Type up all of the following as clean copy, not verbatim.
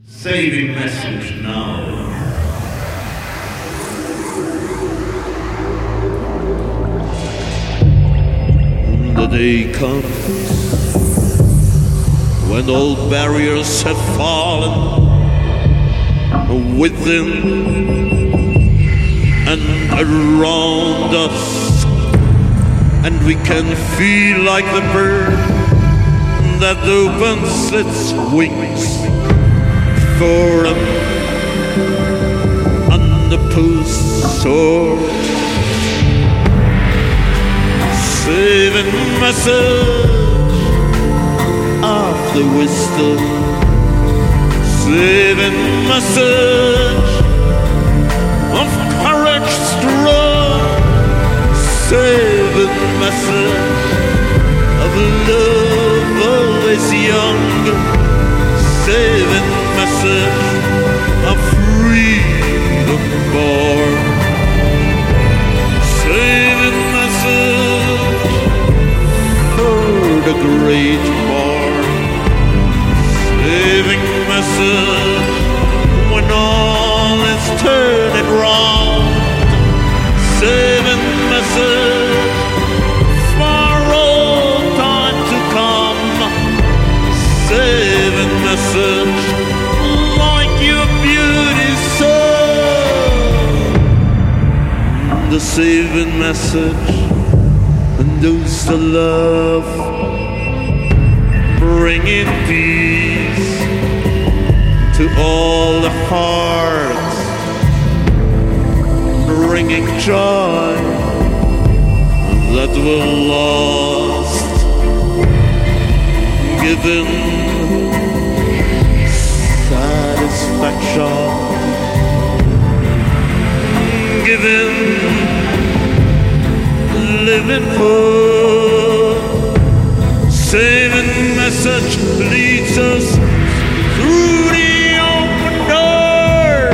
Saving message now. The day comes when all barriers have fallen within and around us, and we can feel like the bird that opens its wings for an unopposed soar. Saving message of the wisdom, saving message of courage strong, saving message of love always young, saving message of freedom born, saving message for the great born, saving message when all is turning round, saving message for all time to come, saving message like your beauty soul. The saving message knows the love, bringing peace to all the hearts, bringing joy that were lost, giving satisfaction, giving living hope. Saving message leads us through the open door.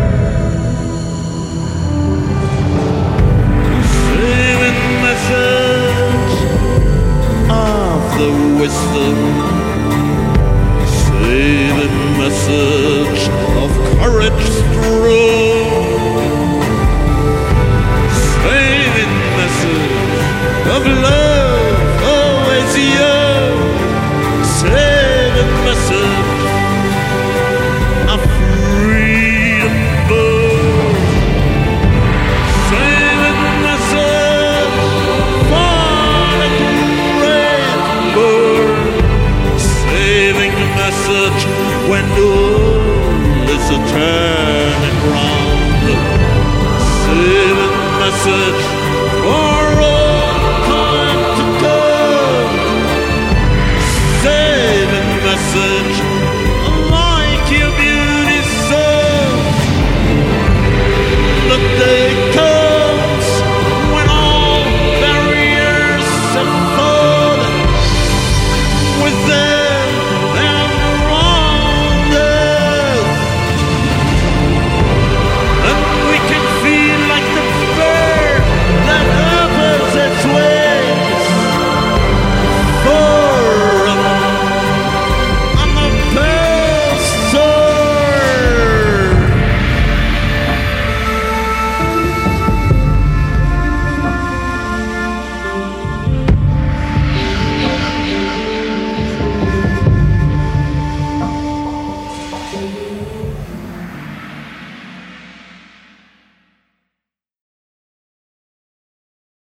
Saving message of the wisdom, saving message of courage strong, saving message of love always young, saving message of freedom born, saving message for the great born, saving message when all is a turning round, saving message for all time to come, saving message like your beauty soul. The day